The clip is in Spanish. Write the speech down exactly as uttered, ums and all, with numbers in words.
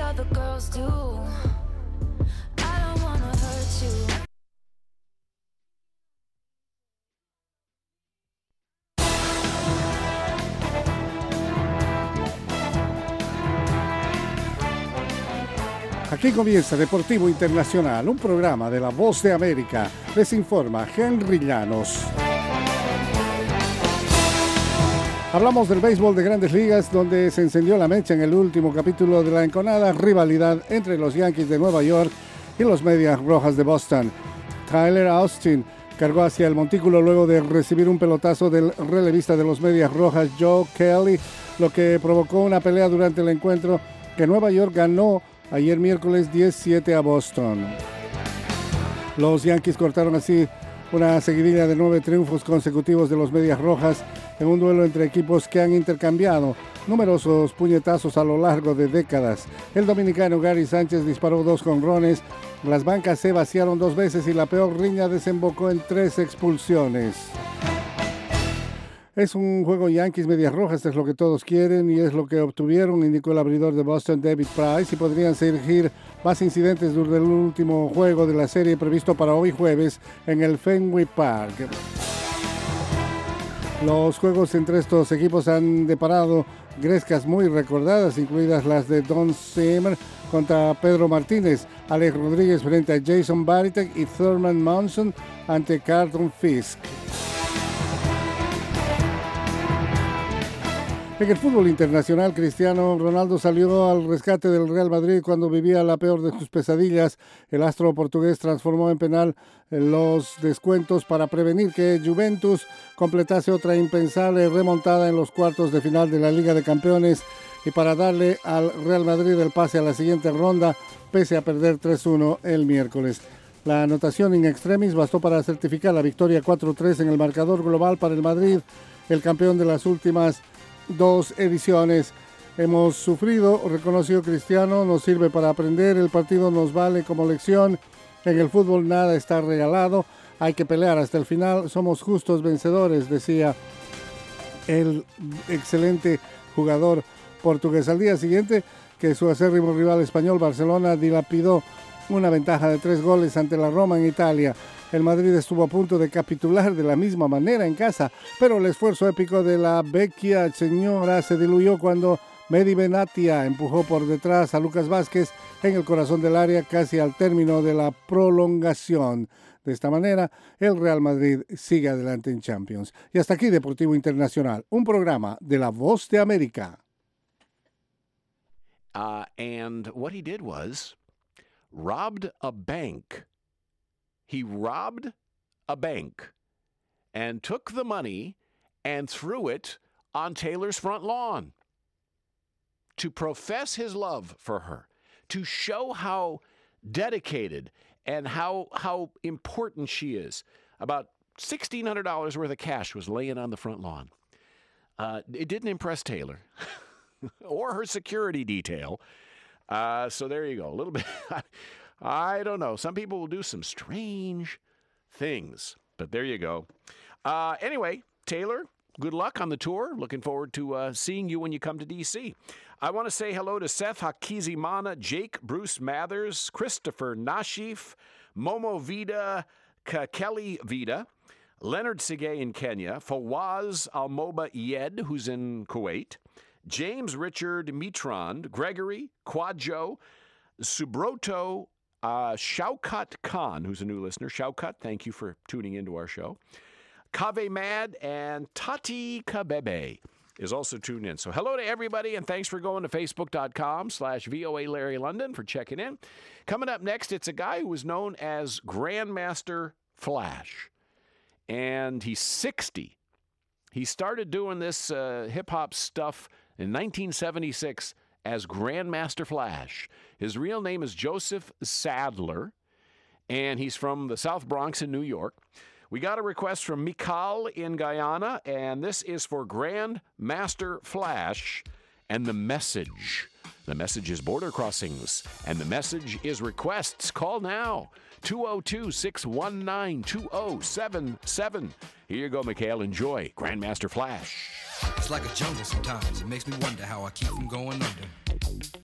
other girls do. I don't wanna hurt you. Aquí comienza Deportivo Internacional, un programa de La Voz de América. Les informa Henry Llanos. Hablamos del béisbol de Grandes Ligas, donde se encendió la mecha en el último capítulo de la enconada rivalidad entre los Yankees de Nueva York y los Medias Rojas de Boston. Tyler Austin cargó hacia el montículo luego de recibir un pelotazo del relevista de los Medias Rojas, Joe Kelly, lo que provocó una pelea durante el encuentro que Nueva York ganó ayer miércoles diez siete a Boston. Los Yankees cortaron así una seguidilla de nueve triunfos consecutivos de los Medias Rojas en un duelo entre equipos que han intercambiado numerosos puñetazos a lo largo de décadas. El dominicano Gary Sánchez disparó dos jonrones, las bancas se vaciaron dos veces y la peor riña desembocó en tres expulsiones. Es un juego Yankees Medias Rojas, es lo que todos quieren y es lo que obtuvieron, indicó el abridor de Boston David Price, y podrían surgir más incidentes durante el último juego de la serie previsto para hoy jueves en el Fenway Park. Los juegos entre estos equipos han deparado grescas muy recordadas, incluidas las de Don Zimmer contra Pedro Martínez, Alex Rodríguez frente a Jason Varitek y Thurman Munson ante Carlton Fisk. En el fútbol internacional, Cristiano Ronaldo salió al rescate del Real Madrid cuando vivía la peor de sus pesadillas. El astro portugués transformó en penal los descuentos para prevenir que Juventus completase otra impensable remontada en los cuartos de final de la Liga de Campeones y para darle al Real Madrid el pase a la siguiente ronda, pese a perder tres uno el miércoles. La anotación in extremis bastó para certificar la victoria cuatro tres en el marcador global para el Madrid, el campeón de las últimas dos ediciones. Hemos sufrido, reconoció Cristiano, nos sirve para aprender, el partido nos vale como lección, en el fútbol nada está regalado, hay que pelear hasta el final, somos justos vencedores, decía el excelente jugador portugués. Al día siguiente, que su acérrimo rival español Barcelona dilapidó una ventaja de tres goles ante la Roma en Italia. El Madrid estuvo a punto de capitular de la misma manera en casa, pero el esfuerzo épico de la vecchia señora se diluyó cuando Mehdi Benatia empujó por detrás a Lucas Vázquez en el corazón del área casi al término de la prolongación. De esta manera, el Real Madrid sigue adelante en Champions. Y hasta aquí Deportivo Internacional, un programa de La Voz de América. Uh, and what he did was robbed a bank. He robbed a bank and took the money and threw it on Taylor's front lawn to profess his love for her, to show how dedicated and how how important she is. About sixteen hundred dollars worth of cash was laying on the front lawn. Uh, it didn't impress Taylor or her security detail. Uh, so there you go. A little bit... I don't know. Some people will do some strange things, but there you go. Uh, anyway, Taylor, good luck on the tour. Looking forward to uh, seeing you when you come to D C. I want to say hello to Seth Hakizimana, Jake Bruce Mathers, Christopher Nashif, Momo Vida, Kelly Vida, Leonard Sigay in Kenya, Fawaz Almoba Yed, who's in Kuwait, James Richard Mitrand, Gregory, Quadjo, Subroto, Uh, Shaukat Khan, who's a new listener. Shaukat, thank you for tuning into our show. Kave Mad and Tati Kabebe is also tuned in. So hello to everybody, and thanks for going to facebook.com slash VOA Larry London for checking in. Coming up next, it's a guy who was known as Grandmaster Flash, and he's sixty. He started doing this uh, hip-hop stuff in nineteen seventy-six as Grandmaster Flash. His real name is Joseph Sadler, and he's from the South Bronx in New York. We got a request from Mikal in Guyana, and this is for Grandmaster Flash and the message. The message is border crossings, and the message is requests. Call now, two oh two, six one nine, two oh seven seven. Here you go, Mikhail. Enjoy Grandmaster Flash. It's like a jungle sometimes. It makes me wonder how I keep from going under.